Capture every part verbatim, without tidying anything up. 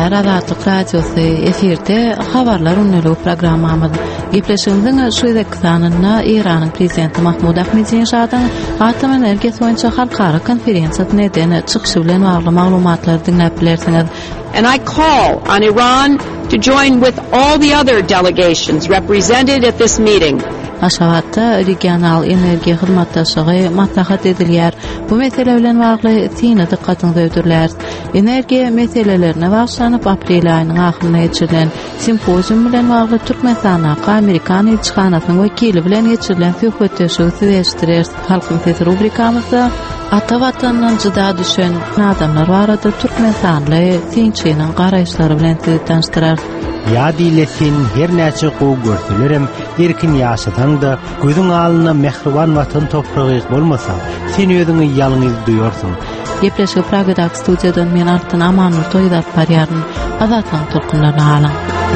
dinleýär Azatlyk radiosy efirde habarlar unnulu programmamyz. Gepleşigimiziň şu dakikanyna Iranyň prezidenti Mahmud Ahmadinejadyn atom energiýasy boýunça halkara konferensiýasyna eden çykyşy bilen bagly maglumatlar dinläp bilersiňiz. And I call on Iran to join with all the other delegations represented at this meeting. Aşgabatda regional energiýa hyzmatdaşlygy maslahat edilýär. Bu mesele bilen bagly syny dikkatyňizi öwdürler. Energiýa meselelerine başlanyp aprel aýynyň ahyrına geçirilen simpozium bilen bagly Türkmenistana Amerikan elçixanasynyň wekili bilen geçirilen söhbetleşigi süýleşdirer. Halkyň sesi rubrikamyzda ata watandan jyda düşen adamlar barada Türkmenistanly synçynyň garaýşlary bilen sizi tanıştyrar. Ýa dilesin her näçe gowy görselerim, erkin ýaşasaň-da gözüň alyna mehriban watan topragy bolmasa, sen özüňi ýalňyz duýarsyň. Gepleşik Pragadak studiýadan men Artan Amanur toýdap barýaryn. Azatlyň turkunlaryny alyň.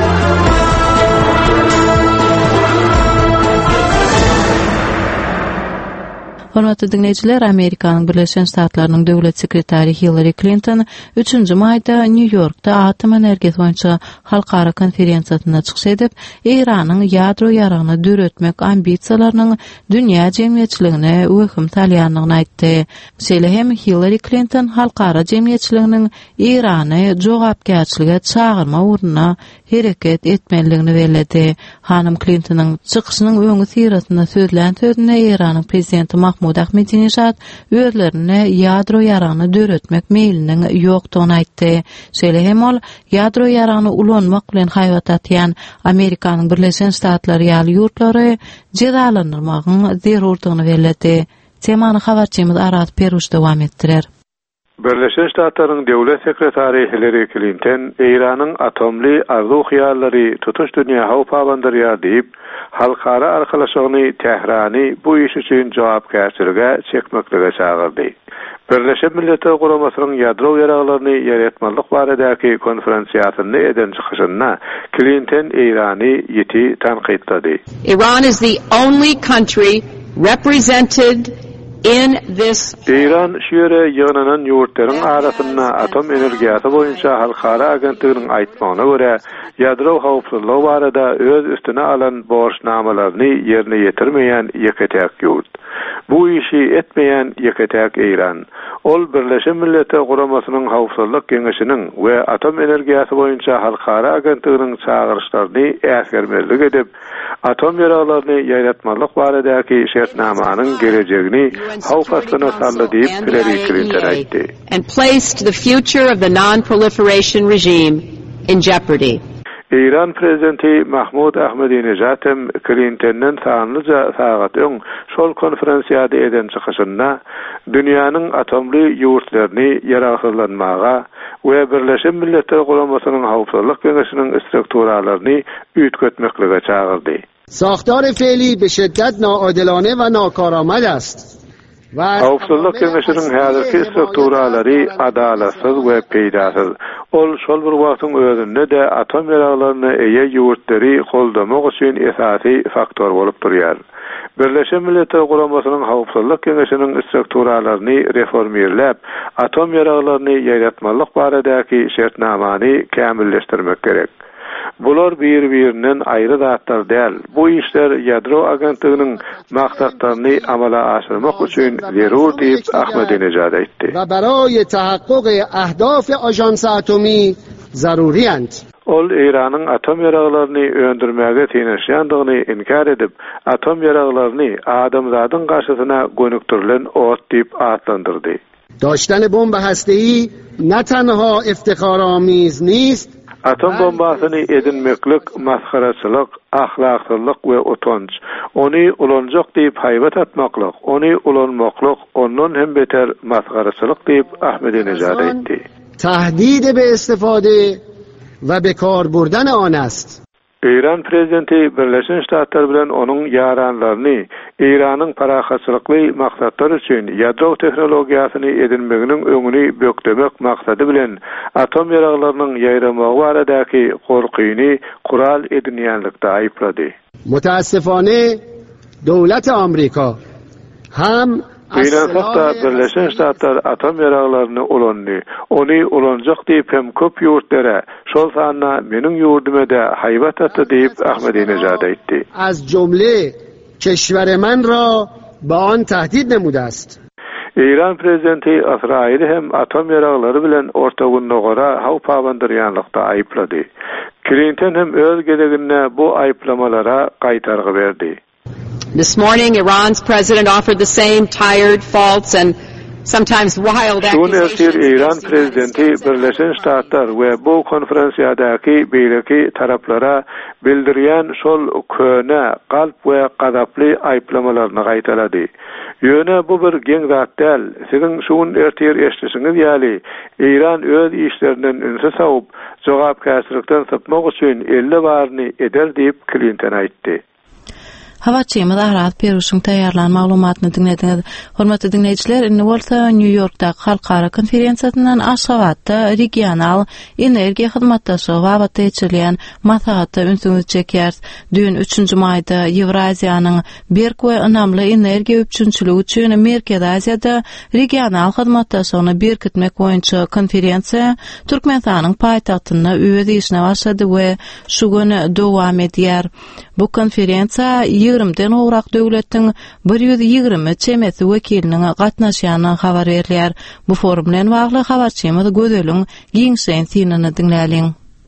Hormatly dinleýijiler, Amerikanyň Birleşen Ştatlarynyň döwlet sekretary Hillary Clinton üçünji maýda New Yorkda atom energiýasy boýunça halkara konferensiýasyna çykyş edip, Iranyň ýadro ýaragyny döretmek ambisiýalarynyň dünýä jemgyýetçiligine öhüm salýanlygyny aýtdy. Şeýle hem Hillary Clinton halkara jemgyýetçiliginiň Irany jogapkärçilige çağırma uğruna hereket etmeligini bellädi. Hanım Clinton'ın çykyşynyň öňü sirasynda sözlän sözüne Iranyň prezidenti Mahmud Ahmadinejad özlerine ýadro ýaragyny döretmek meýliniň ýokdugyny aýtdy. Şeýle hem ol ýadro ýaragyny ulanmak bilen haýat atýan Amerikanyň Birleşen Ştatlary ýaly ýurtlary jezalandyrmagyň zerurdygyny bellädi. Temany habarçymyz Arat Peruş dowam etdirer. Birleşen Ştatlaryň döwlet sekretary Hillary Clinton Iranyň atomly arzuw-hyallary tutuş dünýä howpabandyrýar diýip, halkara arkalaşygyny Tehrany bu iş üçin jogapkärçilige çekmeklige çağırdy. Birleşen Milletler Guramasynyň ýadro ýaraglaryny ýaratmalyk baradäki konferensiýasyny eden çykyşynda Clinton Irany ýeti tanqidlady. Iran is the only country represented in this İran şöyle ýygnanan ýurtlaryň arasynda atom energiýasy boýunça halkara agentligiň aýtmagyna görä ýadro howpsuzlygy barada öz üstüne alan borçnamalaryny ýerine ýetirmeýän ýeketäk ýurt. Bu işi etmeýän ýeketäk Iran. Ol Birleşen Milletler Guramasynyň howpsuzlyk geňeşiniň we atom energiýasy boýunça halkara agentligiň çağırışlaryny äsgermezlik edip, atom ýaraglaryny ýaratmalyk baradaky şertnamanyň gelejegini howpasyna saldy diýip Hillary Clinton aýtdy. And placed the future of the non-proliferation regime in jeopardy. İran prezidenti Mahmud Ahmadinejad hem Clinton'dan sanlyca sagat öň şol konferensiýada eden çykyşynda dünýäniň atomly ýurtlaryny ýaragsızlanmaga we Birleşen Milletler Guramasynyň howpsuzlyk geňeşiniň strukturalaryny üýtgetmeklige çağırdy. ساختار فعلی به شدت ناعادلانه و ناکارآمد است. Howpsuzlyk geňeşiniň häzirki strukturalary adalatsız we peýdasyz. Ol şol bir wagtyň özünde de atom ýaraglaryny eýe ýurtlary goldamak üçin esasy faktor bolup durýar. Birleşen Milletler Guramasynyň howpsuzlyk geňeşiniň strukturalaryny reformerläp, atom ýaraglaryny ýaratmalyk baradaky şertnamany kämilleşdirmek gerek. Bular bir-birinden aýry zatlar däl. Bu işler ýadro agentliginiň maksatlaryny amala aşyrmak üçin zerur diýip Ahmadinejad aýtdy. و برای تحقق اهداف آژانس اتمی ضروری‌اند. Ol Iranyň atom ýaraglaryny öndürmäge teneşýändigini inkar edip, atom ýaraglaryny adamzadyň garşysyna gönüktirilen ot diýip adlandyrdy. داشتن بمب هسته‌ای نه تنها افتخارآمیز نیست، atom bombasyny edinmeklik maskharaçylyk, ahlaksyzlyk we utanç. Ony ulanjak diýip haýbat atmaklyk, ony ulanmaklyk ondan hem beter maskharaçylyk diýip Ahmadinejad aýtdy. تهدید به استفاده و به کار بردن آن است. İran prezidenti Birleşen Ştatlar bilen onuň ýaranlaryny Iranyň parahatçylykly maksatlar üçin ýadro tehnologiýasyny edinmeginiň öňüni bökdemek maksady bilen atom ýaraglarynyň ýaýramagy baradaky gorkyny kural edinýänlikde aýplady. متاسفانه دولت آمریکا هم Beýle-Sakda Birleşen Ştatlar atom ýaraglaryny ulandy. Ony ulanjak diýip hem köp ýurtlara, şol sanyna meniň ýurduma da haýbat atdy diýip Ahmadinejad aýtdy. Az jumle keşwer man ra ba an tahdid nemude ast. İran prezidenti İsrail hem atom ýaraglary bilen ortagyny gora haw pabandyrýanlykda aýplady. Clinton hem öz gelegine bu aýplamalara gaýtargy berdi. This morning, Iran's president offered the same tired, false, and sometimes wild accusations. İran prezidenti Birleşen Ştatlar we bu konferensiýadaky beýleki taraplara bildirýän şol köne, galp we gadaply aýplamalaryny gaýtalady. Ýöne bu bir geň zat däl. Siziň şuň ertir eşdişiňiz ýaly İran öz işlerinden ünse sawup, jogapkärçilikden sypmak üçin elle barny eder diýip Clinton aýtdy. Hawaçymyz Arat Peruşyň taýýarlan maglumatyny dinlediňiz. Hormatly dinleýijiler, indi bolsa New Yorkda halkara konferensiýasyndan Aşgabatda regional energiýa hyzmatdaşlygy babatda geçirilýän maslahatda ünsüňiz çekýär. Dün üçünji maýda Ewraziýanyň berk we ynamly energiýa üçünçüligi üçin Merkez Aziýada regional hyzmatdaşlygyny berkitmek boýunça konferensiýa Türkmenistanyň paýtagtyna öz işine başlady we şu güni dowam edýär. Bu konferensiýa ýigrimden owrak döwletiň bir ýüz ýigirmi çemesi wekiliniň gatnaşýanyny habar berýär. Bu forum bilen bagly habarçymyz Gözeliň giňşen synanyny dinläliň.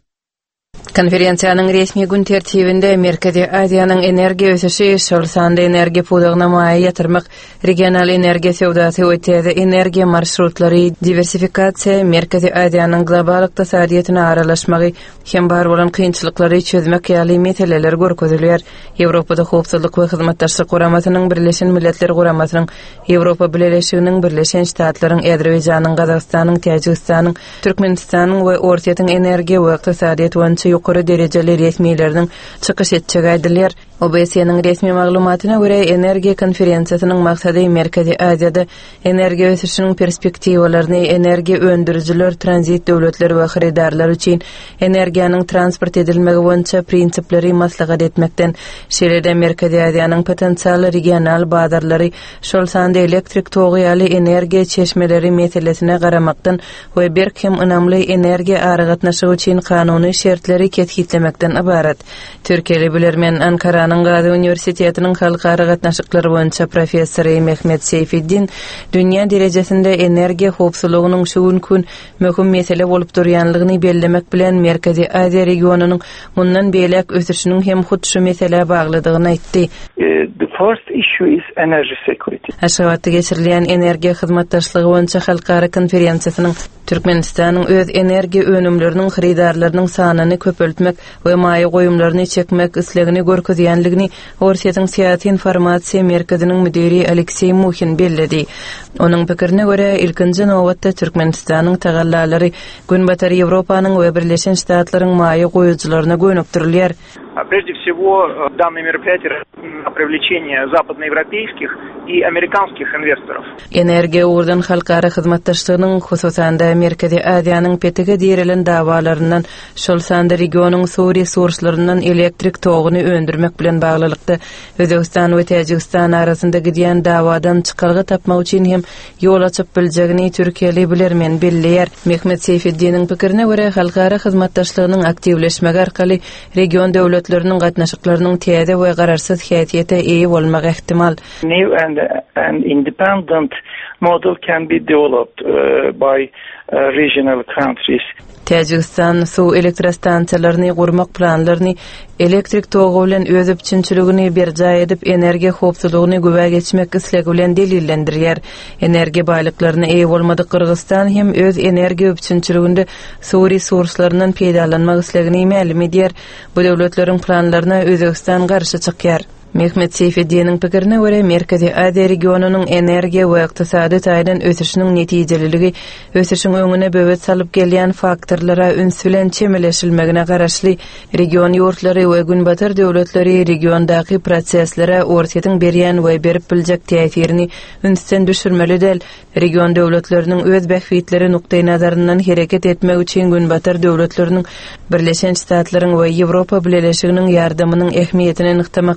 Konferensiýanyň resmi gün tertibinde Merkezi Aziýanyň energiýa ösüşi, şol sanda energiýa pudagyna maýa ýatyrmak, regional energiýa sewdasy we täze energiýa marşrutlary diversifikasiýa, Merkezi Aziýanyň global ykdysadyýatyna aralaşmagy hem bar bolan kynçylyklary çözmek ýaly meseleler görkezilýär. Ýewropada howpsuzlyk we hyzmatdaşlyk guramasynyň Birleşen Milletler Guramasynyň, Ýewropa Birleşiginiň Birleşen Ştatlary, Azerbaýjanyň, Gazagstanyň, Täjikistanyň, Türkmenistanyň we Ortaýa energiýa we ykdysadyýat boýunça ýokary derejeli resmiýetleriniň çykyş etjegi aýdylýar. O B S N'ň resmi maglumatyna görä energiýa konferensiýasynyň maksady Merkezi Aziýada energiýa ösüşiniň perspektiwalaryny energiýa öndürüjiler, tranzit döwletleri we hyrydarlar üçin energiýanyň transport edilmegi boýunça prinsipleri maslahat etmekden, şeýle Merkezi Aziýanyň potensial regional bazarlary, şol sanda elektrik togy ýaly energiýa çeşmeleri meselesine garamakdan we berk hem ynamly energiýa aragatnaşygy üçin kanuny şertleri ketgitlemekden ibarat. Türkiýeli bilermen Ankara Gazi Üniversitetining halkara gatnaşyklary boýunça professory Mehmet Seyfiddin dünýä derejesinde energiýa howpsuzlygynyň şu gün möhüm mesele bolup durýanlygyny bellemek bilen Merkezi Aziýa regionunyň mundan beýlek ösüşiniň hem hut şu mesele baglydygyny aýtdy. The first issue is energy security. Aşgabatda geçirilýän energiýa hyzmatdaşlygy boýunça halkara konferensiýasynyň Türkmenistanyň öz energiýa önümleriniň hyrydarlarynyň sanyny köpeltmek we maýa goýumlaryny çekmek islegini görkezýänligini Orsiýatyň Syýasy Informasiýa Merkeziniň müdiri Aleksey Muhin belledi. Onuň pikirine görä, ilkinji nowatda Türkmenistanyň tagallalary Günbatar Ýewropanyň we Birleşen Ştatlaryň maýa goýujylaryna gönüp durulýar. Прежде всего, данное мероприятие на привлечение западноевропейских и американских инвесторов. Energiýa urdan halkara hyzmatdaşlygynyň hususanda Merkezi Aziýanyň petege dirilen dawalaryndan şol sanda regionyň suw resurslarynyň elektrik togyny öndürmek bilen baglylykda Özbegistan we Täjikistan arasynda gidýän dawadan çykargy tapmak üçin hem ýol açyp biljegini Türkiýeli bilermen belleýär. Mehmet Seyfiddiniň pikirine görä, halkara hyzmatdaşlygynyň aktivleşmegi arkaly region döwletleriniň gatnaşyklarynyň täze we gararsyz häsiýete eýe bolmagy ihtimal. New and an independent model can be developed uh, by uh, regional countries. Täjikistan suw elektrostansiýalaryny gurmak planlaryny elektrik togy bilen öz üçinçiligini berjaý edip energiýa howpsuzlygyny göbä geçmek islegi bilen delillendirýär. Energiýa baýlyklaryna eýe bolmady Kyrgyzstan hem öz energiýa üçinçiliginde suw resurslarynyň peýdalanmak islegini ma'lum edýär. Bu döwletleriň planlaryna Özbegistan garşy çykýar. Mehmet Seyfiddiniň pikirine görä, Merkezi Aziýa regionunyň energiýa we ykdysady taýdan ösüşiniň netijeliligi ösüşiň öňüne böwet salyp gelýän faktorlara üns bilen çemeleşilmegine garaşly region ýurtlary we Günbatar döwletleri regiondaky proseslere ortaýatyň berýän we berip biljek täsirini ünsden düşürmeli del. Region döwletleriniň öz bähwitleri nukdaý nazaryndan hereket etmek üçin Günbatar döwletleriniň Birleşen Ştatlaryň we Ýewropa Birleşiginiň ýardamynyň ähmiýetini nyktamak bilen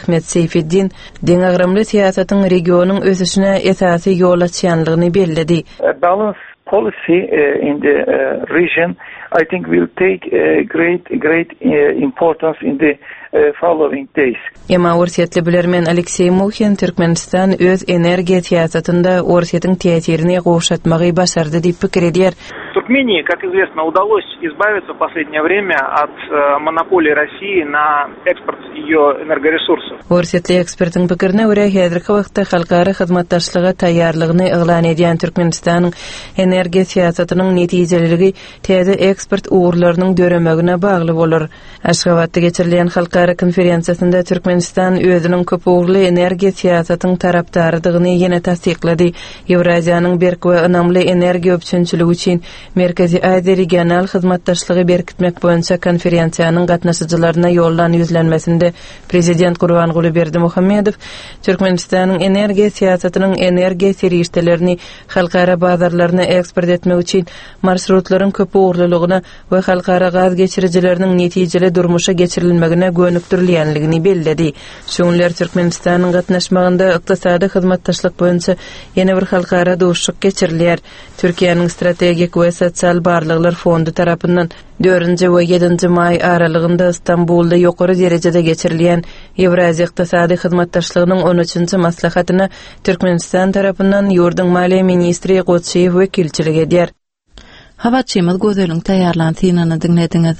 Ahmet Seyfiddin deňagramly siýasatyň regionyň ösüşine esasy ýol açýanlygyny belledi. Balance policy uh, in the uh, region, I think, will take uh, great, great uh, importance in the uh, following days. Ema Orsetli bilermen Aleksey Mukhin Türkmenistan öz energiýa siýasatynda Orsetyň täsirini goşatmagy başardy diýip pikir edýär. Туркмении, как известно, удалось избавиться в последнее время от э, монополии России на экспорт ее энергоресурсов. Orsetli ekspertiň pikirine görä, häzirki wagtda halkara hyzmatdaşlyga taýýarlygyny eglan edýän Türkmenistanyň energiýa siýasatynyň netijeliligi täze eksport uğurlarynyň döremegine bagly bolar. Aşgabatda geçirilen halkara konferensiýasynda Türkmenistan özüniň köp uğurly energiýa siýasatynyň tarapdarydygyny ýene tasdiklady. Ewraziýanyň berk we önamly energiýa öpçünçiligi üçin Merkezi Aziýa regional hyzmatdaşlygy berkitmek boýunça konferensiýanyň gatnaşyjylaryna ýollan ýüzlenmesinde Prezident Gurbanguly Berdimuhammedow Türkmenistanyň energiýa siýasatynyň energiýa serişdelerini halkara bazarlaryna eksport etmek üçin marşrutlaryň köp uğurlulygyna we halkara gaz geçirijileriniň netijeli durmuşa geçirilmegine gönükdirilýänligini belledi. Şoňlar Türkmenistanyň gatnaşmagynda ykdysady hyzmatdaşlyk boýunça ýene bir halkara duşuk geçirilýär. Türkiýanyň strategik we sosial barlyklar fondu tarapyndan dördünji we ýedinji may aralygynda Istanbulda ýokary derejede geçirilýän Ewraziýa ykdysady hyzmatdaşlygynyň on üçinji maslahatyna Türkmenistan tarapyndan ýurdun maliýe ministri Goçeýew wekilçilik edýär. Hawaçymyz gözeliň taýýarlanýanyny dinlediňiz.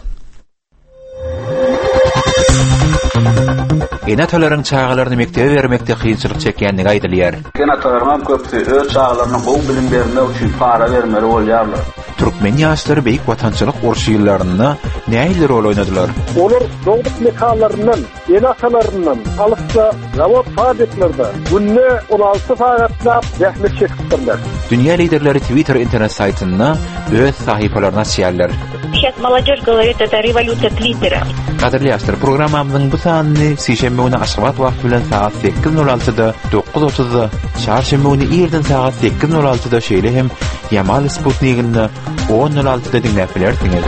Enatalaryň çağalaryny mektebe bermekde kynçylyk çekýänligi aýdylýar. Enatalaryň köpçi öz çağalaryny gowy bilim bermek üçin para bermeli bolýarlar. Türkmen ýaşlary beýik watançylyk urşýylaryna näýle rol oynadylar? Olar dogduk mekalaryndan, enatalarynyň alypsa zawod fabrikalerde günne on alty sagatlap zähmet çekipdirler. Dünýä liderleri Twitter internet saytyna öz sahypalaryna açýarlar. Сейчас молодежь говорит, это революция Твиттера. Kaderli ýaşlar, programamyň bu sanyny sişembe güni Aşgabat wagty bilen saat sekiz nol altyda, dokuz otuzda, çarşembe güni ýerden saat sekiz nol altyda şeýle hem Yamal Sputnik'ini on nol altyda dinläp bilersiňiz.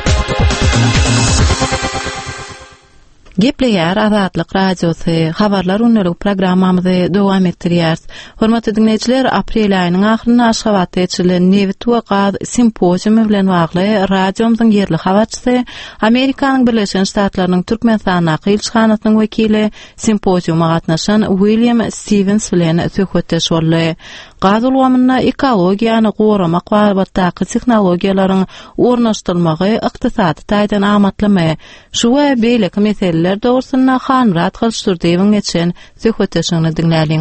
Gepleýär Azatlyk radiosy, habarlar unulyk programmamyzy dowam etdirýär. Hormatly dinleýijiler, aprel aýynyň ahyryna Aşgabatda geçirilen Newit we Gaz simpoziumy bilen bagly radiomyzyň ýerli habarçysy, Amerikanyň Birleşen Ştatlarynyň Türkmenistana elçixanasynyň wekili, simpoziuma gatnaşan William Stevens bilen söhbetdeş boldy. Gaz ulgamyna ekologiýany goramak we batdaky tehnologiýalaryň ornaşdyrylmagy ykdysady taýdan amatlamy. Şu we beýleki meseleler dogrusyna Hanrat Gylşdyrdyýewiň geçen söhbetdeşini dinläliň.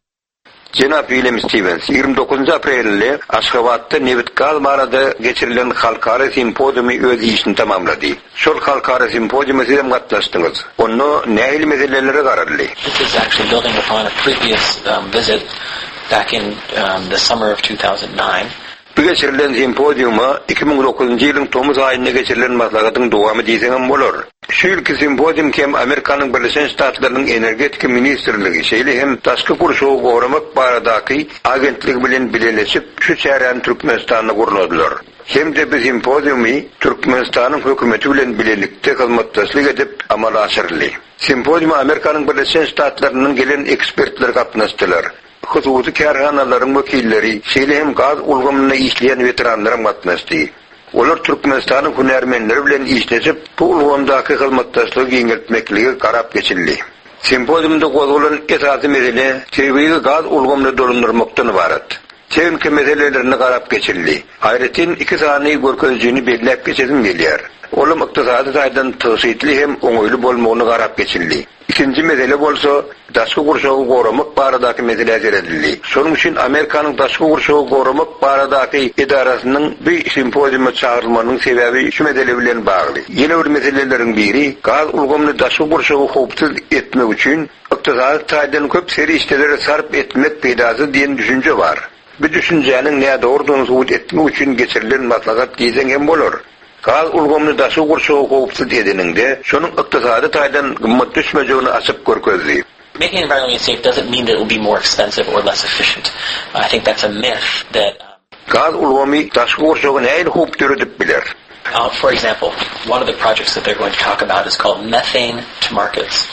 Jenap William Stevens ýygrimi dokuzunji aprelde Aşgabatda Newit Gaz barada geçirilen halkara simpoziumy öz işini tamamlady. Şol halkara simpoziumda siz hem gatnaşdyňyz. Onu näýli meselelere gararly? This is actually building upon a previous um, visit back in um, the summer of two thousand nine. Bu geçirilen simpoziuma iki bin dokuzunji ýylyň tomuz aýynda geçirilen maslahatyň dowamy diýsem bolar. Şu ýylky simpozium hem Amerikanyň Birleşen Ştatlarynyň energetika ministrligi şeýle hem taşky gurşagy goramak baradaky agentligi bilen birleşip şu çären Türkmenistanyna guruladylar. Hem de bu simpoziumy Türkmenistanyň hökümeti bilen birlikde hyzmatdaşlyk edip amala aşyrly. Simpoziuma Amerikanyň Birleşen Ştatlarynyň gelen ekspertler gatnaşdylar. Hususi kerhanalaryň wekilleri, şeýle hem gaz ulgamyna işleýän veteranlar gatnaşdy. Olar Türkmenistanyň hünärmenleri bilen işleşip, bu ulgamdaky hyzmatdaşlygy ýeňeltmekligi garap geçildi. Simpoziumda gozalan esasy mesele tebiği gaz ulgamyny dolundurmakdan ibaret. Çevki meselelerini garap geçildi. Hayretin iki sany görkezjini belläp geçesim gelýär. Olum ykdysady taýdan täsirli hem oňoýly bolmagyny garap geçildi. İkinci mesele bolsa, daşky gurşagy goramak baradaky mesele edildi. Şonuň üçin Amerikanyň daşky gurşagy goramak baradaky idarasynyň bu simpoziuma çağrylmanyň sebebi şu mesele bilen bagly. Ýene bir meseleleriň biri, gaz ulgamyny daşky gurşagy howpsuz etmek üçin ykdysady taýdan köp seri işlere sarp etmek peýdasy diýen düşünje bar. Bu düşünjäniň näde doğrudan subut etmek üçin geçirilen maslahat diýsen hem bolar. Gaz ulgamyny daşky gurşagy howpsuz edininde şonuň ykdysady taýdan gymmat düşmejegini açyp görkezdi. Making environmentally safe doesn't mean that it will be more expensive or less efficient. I think that's a myth that Gaz ulgamy daşky gurşagy näýe howp döredip biler. Uh, for example, one of the projects that they're going to talk about is called Methane to Markets.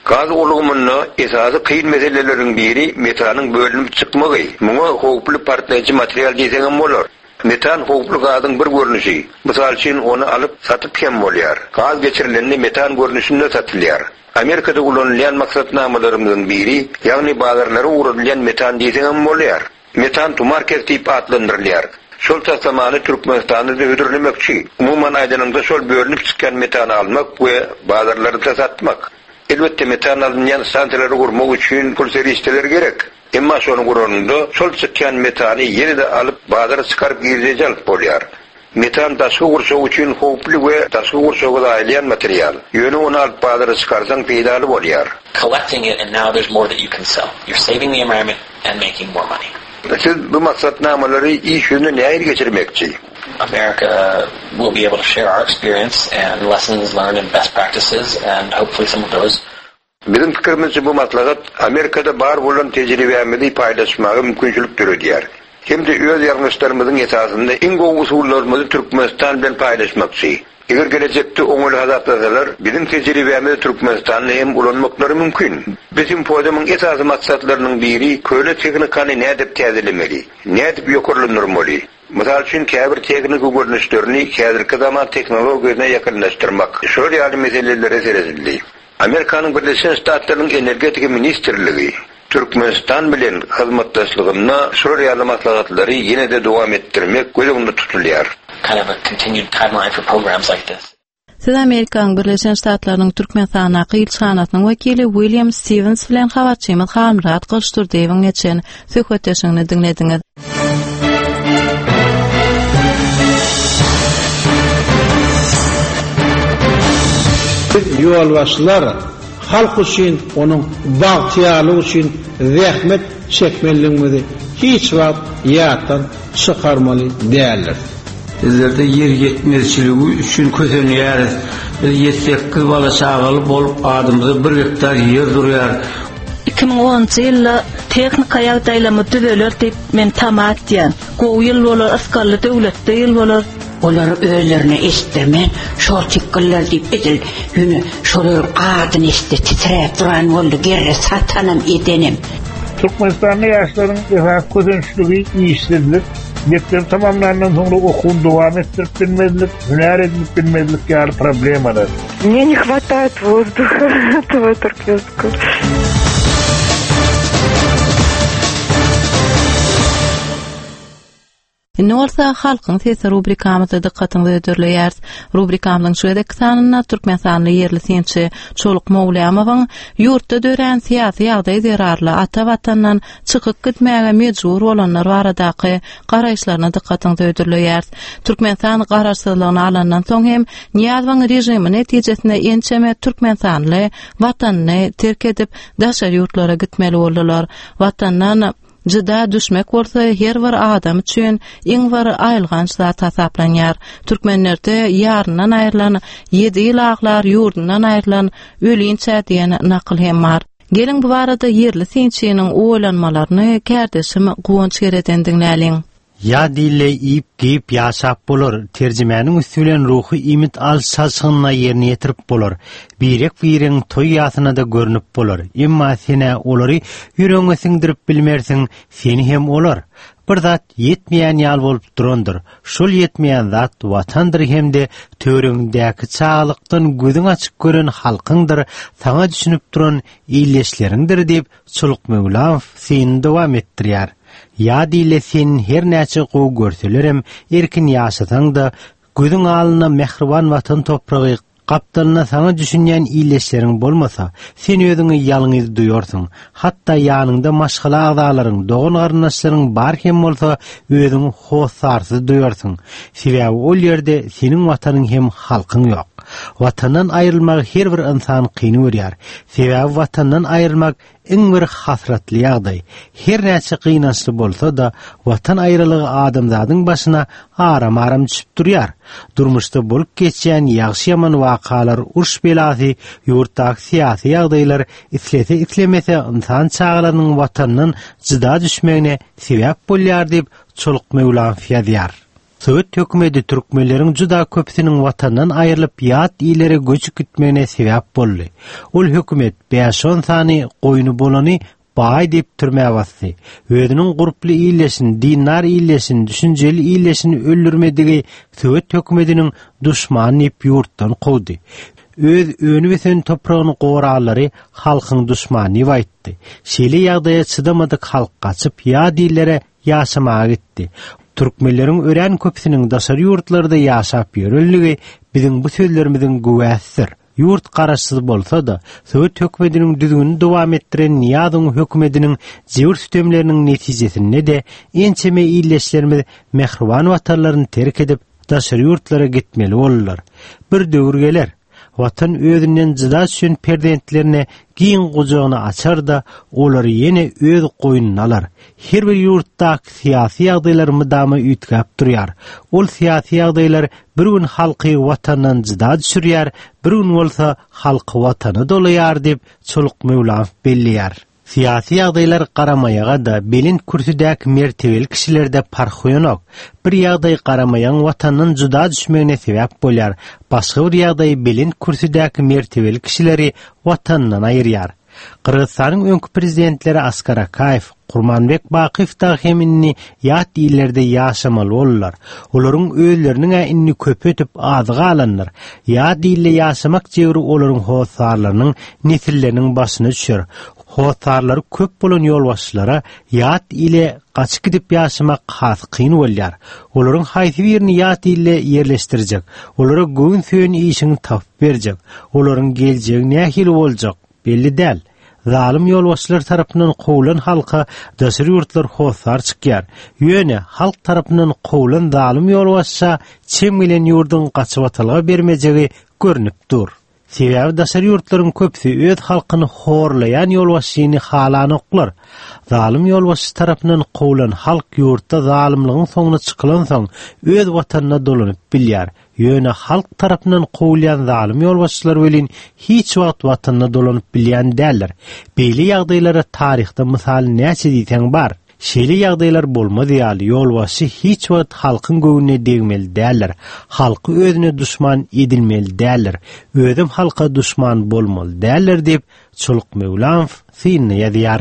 Gaz olumunu esası kıyın meselelerin biri metanın bölünüp çıkmağı. Muňa howply partlayıcı material diýsegem bolar. Metan howply gazın bir görnüşi. Mysal üçin onu alıp satyp hem bolýar. Gaz geçirilenini metan görnüşinde satylýar. Amerikada kullanılan maksatnamalarımızın biri, yani bazarlara uğradılan metan diýsegem bolýar. Metan tumar kesip adlandyrylýar. Şol tasamanı Türkmenistan'da ödürlemekçi. Umuman aydınında şol bölünüp çıkan metanı almak ve bazarlarda satmak. Elbette metan alınyan santraları kurmak için pul serişteler gerek. Emma şonun kurununda şol çıkan metanı yenide alıp bazara çıkarıp gireceği alıp bolýar. Metan taşkı kurşağı için howply ve taşkı kurşağı da aylayan material. Yönü onu alıp bazara çıkarsan peýdaly bolýar. Collecting it and now there's more that you can sell. You're saving the environment and making more money. Siz bu maksatnamaları iş yönüne näýe geçirmekçi? America will be able to share our experience and lessons learned and best practices, and hopefully some of those. Bizim fikrimizce bu maslahat Amerika'da bar bolan tecrübemizi paylaşmagy mümkinçilik türüdýär. Hem de öz ýarňyşlarymyzyň esasında iň gowy usullarymyzy Türkmenistan bilen paylaşmakçy. Eger gelecekde oňuly hazatlasalar, bizim tecrübemizi Türkmenistanla hem ulanmaklary mümkin. Bizim podiumyň esasy maksatlarynyň biri köle teknikany nädip täzelemeli, nädip ýokarlandyrmaly. Mysal üçin käbir teknik görnüşlerini häzirki zaman teknologiýasyna ýakynlaşdyrmak. Şol ýaly meselelere seredildi. Amerikanyň Birleşen Ştatlarynyň energetika ministrligi Türkmenistan bilen hyzmatdaşlygyna şol ýaly maslahatlary ýene-de dowam etdirmek gözüňde tutulýar. Kind of a continued timeline for programs like this. Siz Amerikanyň Birleşen Ştatlarynyň Türkmenistan ilçanatynyň wekili William Stevens bilen habarçymyz Hamrat Gülşturdyň geçen söhbetleşigini dinlediňiz. Ýolbaşçylar halk üçin, onuň bagtyalygy üçin zähmet çekmeliligini hiç wagt ýatdan çykarmaly däldir. Bizlerde yer yetmezçiligi üçin kösenýär. Ýetsekki bala çagaly bolup adymyzy bir hektar ýer durýar. iki ming onuncu ýylda teknika ýagdaýlamy düzeler diýip men tamat diýen. Gowy ýyl bolar, asgarly döwletde ýyl bolar. Olar özlerine istirmen, şol çykkylar diýip edil, ýüne şolar adyny istir titrep duran boldy, gerre satanam edenim. Türkmenistan'da yaşların esas közençligi işsizlik, mektep tamamlanandan sonra okuwny dowam etdirip bilmezlik, hüner edip bilmezlik ýaly problemalar. Мне не хватает воздуха, этого туркменского. Indi bolsa halkyň sesi rubrikamyza dikkatiňizi ödürleýär. Rubrikamyň şu edeki sanyna Türkmenistanly ýerli sençi Çoluk Mowlamowyň ýurtda dören syýasy ýagdaý zerarly ata watandan çykyp gitmäge mejbur bolanlar baradaky garaýşlaryna dikkatiňizi ödürleýär. Türkmenistan garaşsyzlygyny alandan soň hem Niýazowyň rejimi netijesinde ençeme Türkmenistanly watanyny terk edip daşary ýurtlara gitmeli boldylar. Watandan Jyda düşmek bolsa her bir adam üçin iň bir aýylgan zat hasaplanýar. Türkmenlerde ýaryndan aýrylan ýedi ýylaklar ýurdundan aýrylan ölýinçä diýen nakyl hem bar. Gelin bu barada ýerli sençiniň oýlanmalaryny kärdeşim Guwanç Gereden dinläliň. Ya dille ip giyip yaşap bolor, tercümenin üstülen ruhu imit al saçığına yerini yetirip bolor. Birek birin toy yasına da görünüp bolor. Imma sene olori yüreğine singdirip bilmersin, seni hem olor. Bir zat yetmeyen yal bolup durandır. Şol yetmeyen zat vatandır hem de töwerüňdäki çağlıktan gözüň açyk gören halkyndyr, sana düşünüp duran iýleşleriňdir diýip Çoluk Mowlamow seni dowam etdirýär. Ya dille sen her näçe gowy görselerem erkin ýaşasaň-da gözüň alyna mehriban watan topragy gapdalyna sana düşünýän iýleşleriň bolmasa, sen özüňi ýalňyz duýarsyň. Hatda ýanyňda maşgala agdalaryň, dogan garnaşlaryň bar hem bolsa, özüňi hoşsarsyz duýarsyň. Sebäbi ol ýerde seniň watanyň hem halkyň ýok. Watandan aýrylmak her bir insan kyn görýär. Sebäbi watandan aýrylmak iň bir hasratly ýagdaý. Her näçe kynançly bolsa da, watan aýrylygy adamzadyň başyna aram-aram düşüp durýar. Durmuşda bolup geçýän ýagşy ýaman wakalar, urş belasy, ýurtdaky syýasy ýagdaýlar islese islemese insan çağlarynyň watandan jyda düşmegine sebäp bolýar diýip Çoluk Mowlamow ýazýar. Söwet hökümeti türkmenleriň juda köpsiniň watandan aýrylyp ýat ilere göçüp gitmegine sebäp boldy. Ol hökümet beş on sany goýuny bolany baý diýip türmäge basdy. Özüniň guruply ýylesin, dinar ýylesin, düşünjeli ýylesin öldürmedigi Söwet hökümetiniň duşmany diýip ýurtdan kowdy. Öz önü besen toprağını qoğralary halkyň duşmany diýip aýtdy. Şeýle ýagdaýa çydamadyk halk gaçyp ýa dillere ýaşamaga gitdi. Türkmenleriň ören köpsiniň daşary ýurtlarda ýaşap ýörelligi biziň bu sözlerimiziň güwäsidir. Yurt garaşsyz bolsa da, Söwet hökümetiniň düzgünini dowam etdiren Niýazyň hökümetiniň jewr sütemleriniň netijesinde de ençeme ýyleşlerimiz mehriban watanlaryny terk edip daşary ýurtlara gitmeli bollar. Bir döwür geler, watan özünden jyda düşen perdentlerine giň gujagyny açar da olary ýene öz goýunyna alar. Her bir ýurtdaky syýasy ýagdaýlar mydama üýtgäp durýar. Ol syýasy ýagdaýlar bir gün halky watandan jyda düşürýär, bir gün bolsa halky watany dolaýar diýip Çoluk Mevlam belliýär. Siyasi ýagdaýlar garamayaga da belin kürsüdäki mertebeli kişilerde park ýonok. Bir ýagdaý garamayan watandan juda düşmegine sebäp bolýar. Başga bir ýagdaý belin kürsüdäki mertebeli kişileri watandan aýyrýar. Kırgızstanyň öňkü prezidentleri Askar Akaýew, Kurmanbek Bakyw da heminni ýat ýerlerde ýaşamaly bollar. Olaryň öýleriniň äýnini köpetip azyga alanlar. Ýat ýerde ýaşamak jewri olaryň howsarlarynyň nesilleriniň başyna düşer. Howsarlary köp bolan ýolbaşçylara ýat ile gaçyp gidip ýaşamak has kyn bolýar. Olaryň haýsy birini ýat ile ýerleşdirjek, olara göň söýün işini tapyp berjek. Olaryň geljegi nähili boljak belli däl. Zalim ýolbaşçylar tarapyndan kowulan halka daşary ýurtlar howsar çykýar. Ýöne halk tarapyndan kowulan zalim ýolbaşça çemgelen ýurdun gaçyp atylga bermejegi görnüp dur. Sebäbi daşary ýurtlaryň köpsi öz halkyny horlaýan ýolbaşçyny halany oklar. Zalim ýolbaşçy tarapyndan kowulan halk ýurtda zalimligiň soňuna çykylan soň öz watanyna dolanyp bilýär. Ýöne halk tarapyndan kowulýan zalim ýolbaşçylar welin hiç wagt watanyna dolanyp bilýän däller. Beýle ýagdaýlara taryhda mysal näçe diýsen bar. Şeýle ýagdaýlar bolmady ýaly ýolbaşçy hiç wagt halkyň göwnüne degmeli däller. Halky özüne duşman edilmeli däller. Özüm halka duşman bolmaly däller diýip Çoluk Mevlam syny ýazýar.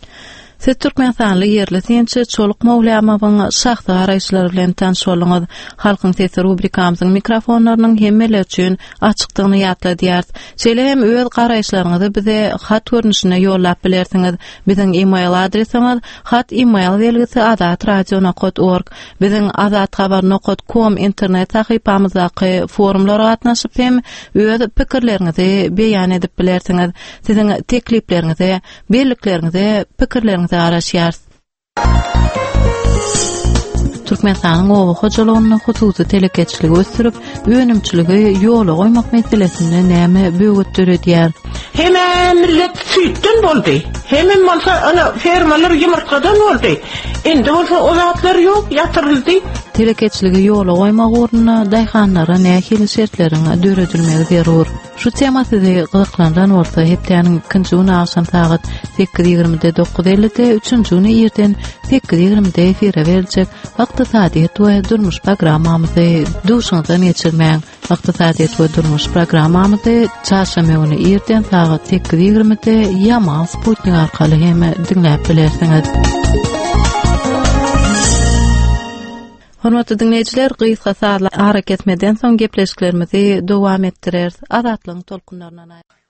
Siz Türkmenistanyň ýerli synçy Çoluk Mevlamowyň şahsy garaýşlary bilen tanışýarlygyňyz halkyň sesi rubrikamyzyň mikrofonlarynyň hemmeler üçin açykdygyny ýatladýar. Şeýle hem öz garaýşlaryňyzy bize hat görnüşine ýollap bilersiňiz. Biziň e-mail adresimiz hat e-mail belgisi azat radio nokta org. Biziň azat habar nokta com internet sahypamyzdaky forumlara gatnaşyp hem öz pikirleriňizi beýan edip bilersiňiz. Siziň tekliplerinizi, belliklerinizi, pikirlerinizi araşýar. Türkmenistanyň owa hojalygyny hususy telekeçligi ösdürip, önümçiligi ýola goýmak meselesinde näme böwütdirýär. Hemen millet süýtden boldy. Hemen bolsa ana fermalar ýumurtgadan boldy. Endi bolsa o zatlar ýok, ýatyryldy. Telekeçligi ýola goýmak ugruna daýhanlara nähili şertlerine döredilmegi zerur. Şu tema sizi gyzyklandan bolsa hepdeniň ikinji güni akşam saat sekiz ýigrimide dokuz ellide, üçünji güni ýerden sekiz ýigrimide efire berilejek Iqtisadiýet we durmuş programmamyzy duşuňyzdan geçirmäň. Iqtisadiýet we durmuş programmamyzy çarşamba güni ýerden saat sekiz ýigrimide Yamal Sputnik arkaly hem dinläp bilersiňiz. Hormatly dinleýijiler, gysga saatlar hareket etmeden soň gepleşiklerimizi dowam etdirer. Azatlyň tolkunlaryna